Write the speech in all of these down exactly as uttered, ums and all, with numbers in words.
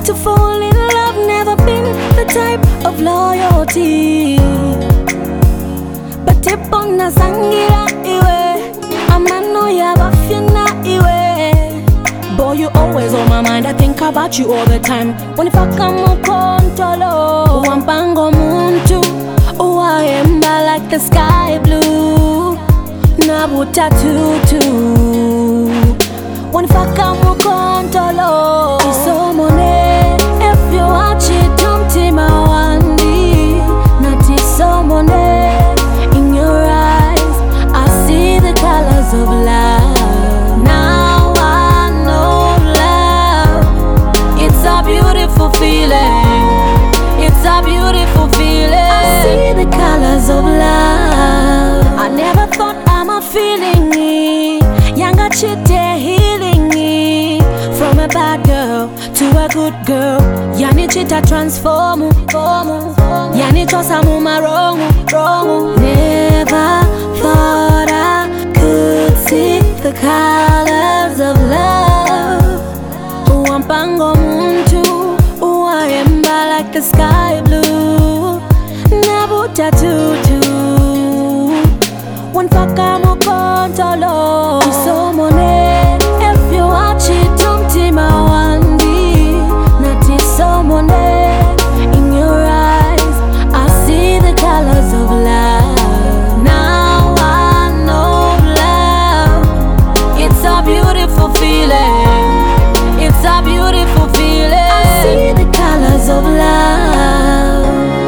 to fall in love, never been the type of loyalty. But tepona sangira iwe, amano ya bafina iwe. Boy, you always on my mind, I think about you all the time. When if I come kontolo, wampango muntu, uwaemba like the sky blue. Nabuta tutu. When if I come kontolo, isomone. If you watch it, tumtima wandi. Nati somone. In your eyes, I see the colors of love. Now I know love. It's a beautiful feeling. It's a beautiful feeling. I see the colors of love. I never thought I'm a feeling it. Younger chite healing it. From a bad girl to a good girl. Yani chita transform. Yani chosa muma wrong, wrong. Never thought I could see the colors of love. Wampango muntu, uwaemba like the sky blue. Nabuta tutu. One faka mukontolo. Isomone. If you watch it, tumtima wandi. Nati somone. In your eyes, I see the colors of love. Now I know love. It's a beautiful feeling. It's a beautiful feeling. I see the colors of love.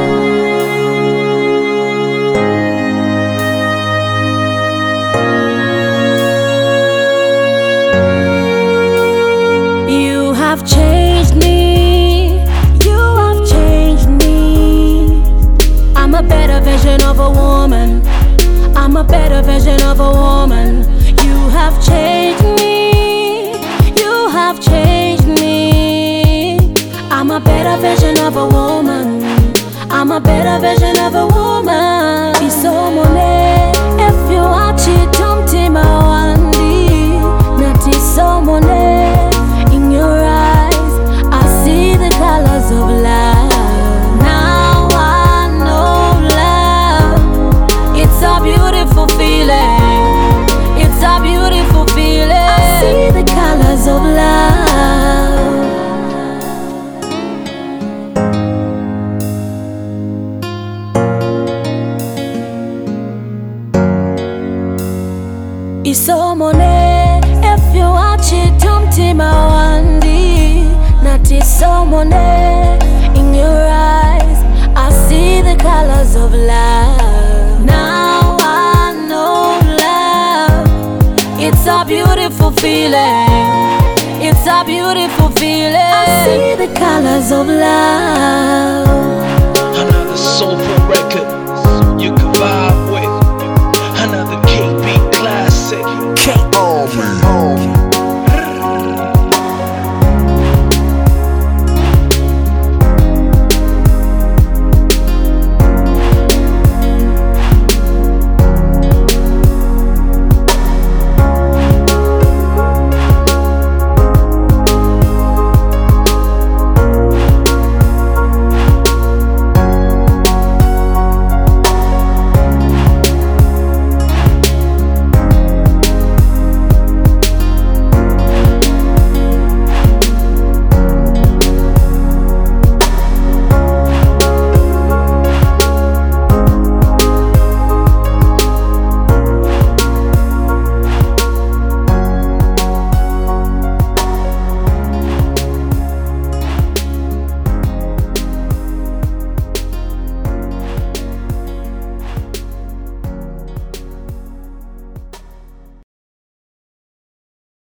You have changed me. You have changed me. I'm a better version of a woman. I'm a better version of a woman. You have changed me. You have changed me. I'm a better version of a woman. I'm a better version of a woman. Isomone. If you watch it, tumtima wandi. Nati somone. In your eyes, I see the colors of love. Now I know love. It's a beautiful feeling. It's a beautiful feeling. I see the colors of love. Isomone. If you watch it, tumtima wandi. Nati somone. In your eyes, I see the colors of love. Now I know love. It's a beautiful feeling. It's a beautiful feeling. I see the colors of love.